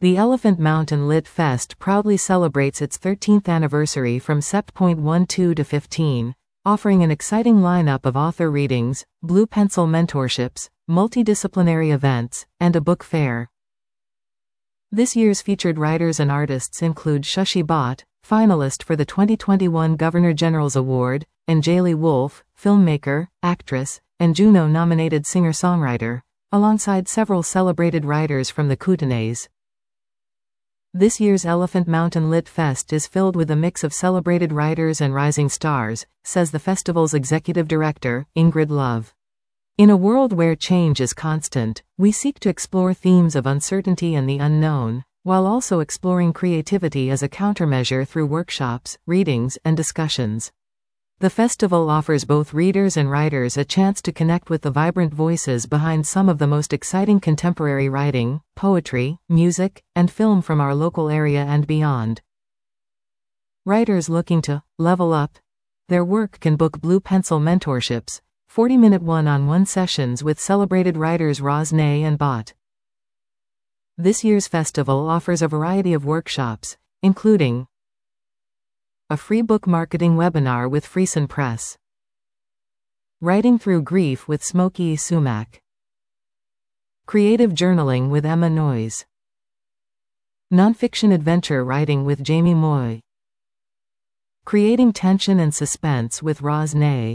The Elephant Mountain Lit Fest proudly celebrates its 13th anniversary from Sept.12 to 15, offering an exciting lineup of author readings, Blue Pencil mentorships, multidisciplinary events, and a book fair. This year's featured writers and artists include Shashi Bhatt, finalist for the 2021 Governor General's Award, Anjali Wolf, filmmaker, actress, and Juno-nominated singer-songwriter, alongside several celebrated writers from the Kootenays. This year's Elephant Mountain Lit Fest is filled with a mix of celebrated writers and rising stars, says the festival's executive director, Ingrid Love. In a world where change is constant, we seek to explore themes of uncertainty and the unknown, while also exploring creativity as a countermeasure through workshops, readings, and discussions. The festival offers both readers and writers a chance to connect with the vibrant voices behind some of the most exciting contemporary writing, poetry, music, and film from our local area and beyond. Writers looking to level up their work can book Blue Pencil mentorships, 40-minute one-on-one sessions with celebrated writers Rosnay and Bhatt. This year's festival offers a variety of workshops, including a free book marketing webinar with Friesen Press, Writing Through Grief with Smokey Sumac, Creative Journaling with Emma Noyes, Nonfiction Adventure Writing with Jamie Moy, Creating Tension and Suspense with Rosnay.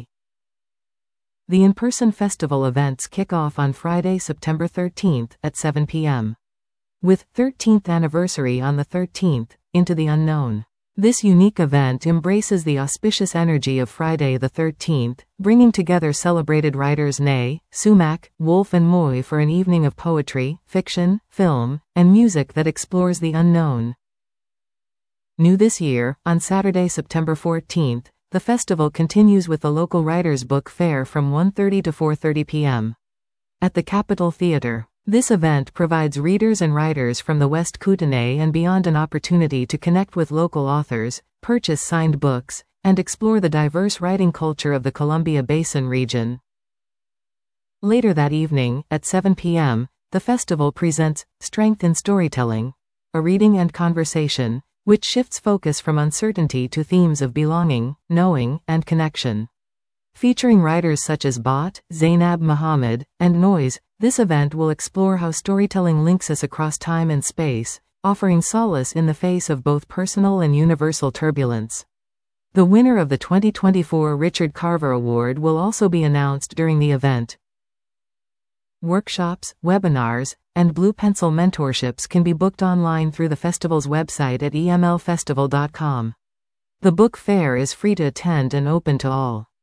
The in-person festival events kick off on Friday, September 13th at 7 p.m. with 13th anniversary on the 13th, Into the Unknown. This unique event embraces the auspicious energy of Friday the 13th, bringing together celebrated writers Nay, Sumac, Wolf and Moy for an evening of poetry, fiction, film, and music that explores the unknown. New this year, on Saturday, September 14th, the festival continues with the local Writers' Book Fair from 1:30 to 4:30 p.m. at the Capitol Theatre. This event provides readers and writers from the West Kootenay and beyond an opportunity to connect with local authors, purchase signed books, and explore the diverse writing culture of the Columbia Basin region. Later that evening, at 7 p.m., the festival presents Strength in Storytelling, a reading and conversation, which shifts focus from uncertainty to themes of belonging, knowing, and connection. Featuring writers such as Bhatt, Zainab Muhammad, and Noyes, this event will explore how storytelling links us across time and space, offering solace in the face of both personal and universal turbulence. The winner of the 2024 Richard Carver Award will also be announced during the event. Workshops, webinars, and Blue Pencil mentorships can be booked online through the festival's website at emlfestival.com. The book fair is free to attend and open to all.